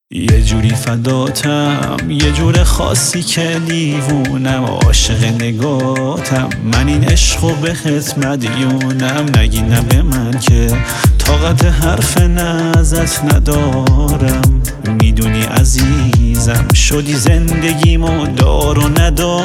یه جوری فداتم، یه جور خاصی که دیوونم، عاشق نگاتم. من این عشقو بهت مدیونم. نگی نه به من که طاقت حرف نه ازت ندارم. میدونی عزیزم شدی زندگیمو دار و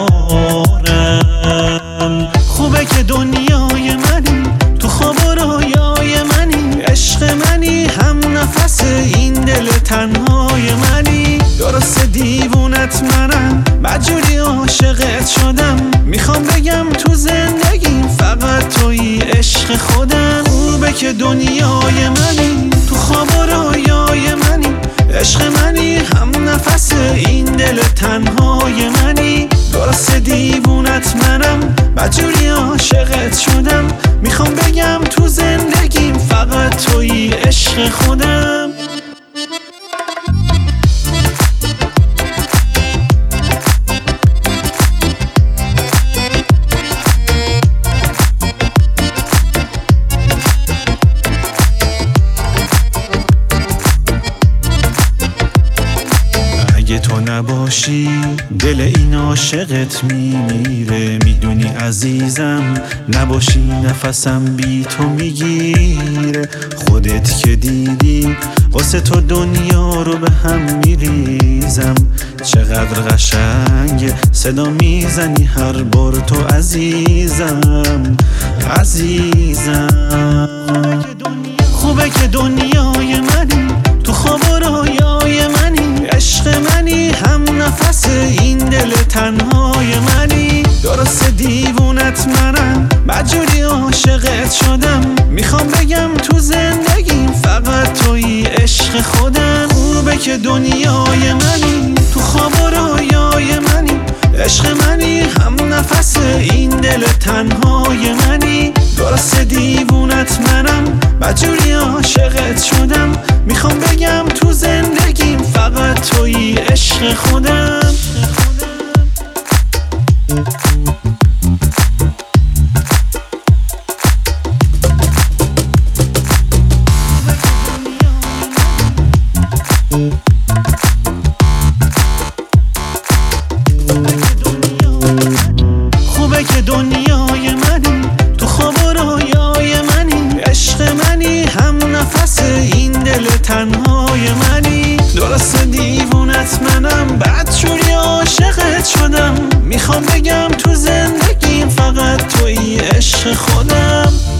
ندارم. خوبه که دنیای منی، تو خواب و رویای منی، عشق منی، هم نفس این دل تنهای منی. درست دیوونت منم، مجبوری عاشقت شدم. میخوام بگم تو زندگیم فقط تویی عشق خودم. خوبه که دنیای منی، تو خواب و رویای منی، عشق منی، هم نفس این دل تنهای منی. درست دیوونت منم، مجبوری عاشقت شدم. میخوام بگم تو زندگیم فقط تویی عشق خودم. اگه تو نباشی دل این عاشقت میمیره. میدونی عزیزم نباشی نفسم بی تو میگیره. خودت که دیدی واسه تو دنیا رو به هم میریزم. چقدر قشنگ صدا میزنی هر بار تو عزیزم، عزیزم. خوبه که دنیای منی، تو خواب و رویای منی، عشق منی، هم نفس این دل تنهای منی. درست دیوونت منم، مجبوری عاشقت شدم. میخوام بگم تو زندگیم فقط تویی عشق خودم. خوبه که دنیای منی، تو خواب و رویای منی، عشق منی، هم نفس این دل تنهای منی. درست دیوونت منم، مجبوری عاشقت شدم. میخوام بگم تو زندگیم فقط تویی عشق خودم. خوبه که دنیای منی، تو خواب و رویای منی، عشق منی، هم نفس این دل تنهای منی. درست دیوونت منم، بدجوری عاشقت شدم. میخوام بگم تو زندگیم فقط تویی عشق خودم.